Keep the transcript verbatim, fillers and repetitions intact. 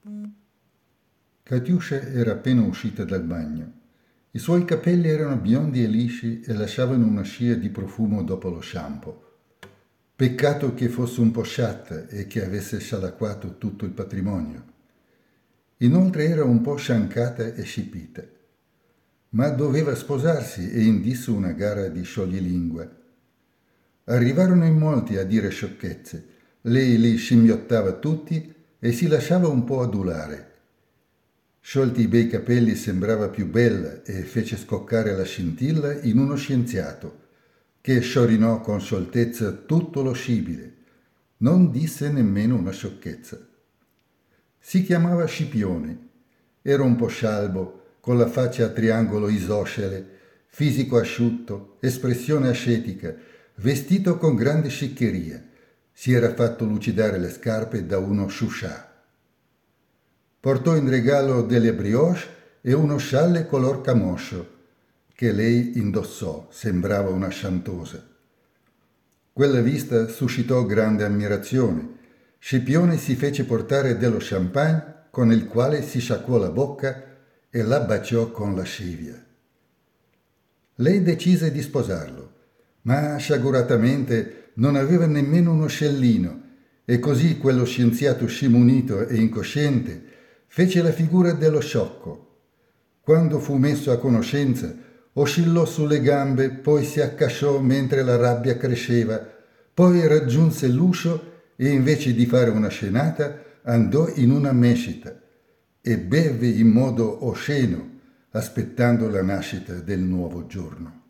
Katiuscia era appena uscita dal bagno. I suoi capelli erano biondi e lisci e lasciavano una scia di profumo dopo lo shampoo. Peccato che fosse un po' sciatta e che avesse scialacquato tutto il patrimonio. Inoltre era un po' sciancata e scipita. Ma doveva sposarsi e indisse una gara di scioglilingua. Arrivarono in molti a dire sciocchezze. Lei li scimmiottava tutti e si lasciava un po' adulare. Sciolti i bei capelli sembrava più bella e fece scoccare la scintilla in uno scienziato, che sciorinò con scioltezza tutto lo scibile. Non disse nemmeno una sciocchezza. Si chiamava Scipione. Era un po' scialbo, con la faccia a triangolo isoscele, fisico asciutto, espressione ascetica, vestito con grande sciccheria. Si era fatto lucidare le scarpe da uno sciuscià. Portò in regalo delle brioche e uno scialle color camoscio, che lei indossò, sembrava una sciantosa. Quella vista suscitò grande ammirazione. Scipione si fece portare dello champagne con il quale si sciacquò la bocca e la baciò con lascivia. Lei decise di sposarlo, ma sciaguratamente non aveva nemmeno uno scellino e così quello scienziato scimunito e incosciente fece la figura dello sciocco. Quando fu messo a conoscenza, oscillò sulle gambe, poi si accasciò mentre la rabbia cresceva, poi raggiunse l'uscio e invece di fare una scenata andò in una mescita e beve in modo osceno, aspettando la nascita del nuovo giorno.